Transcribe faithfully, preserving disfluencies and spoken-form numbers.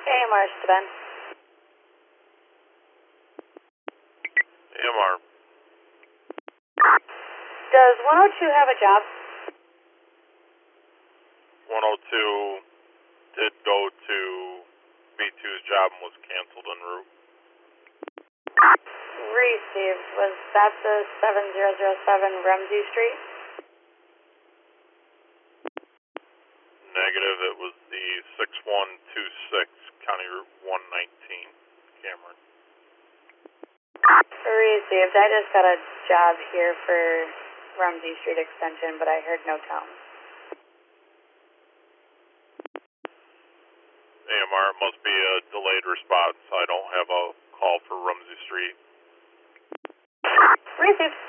A M R, Ben. A M R. Does one oh two have a job? one oh two did go to B two's job and was canceled en route. Received. Was that the seven zero zero seven Ramsey Street? Negative, it was the six one two six County Route one nineteen, Cameron. Received. I just got a job here for Ramsey Street Extension, but I heard no tone. A M R, it must be a delayed response. I don't have a call for Rumsey Street. Received.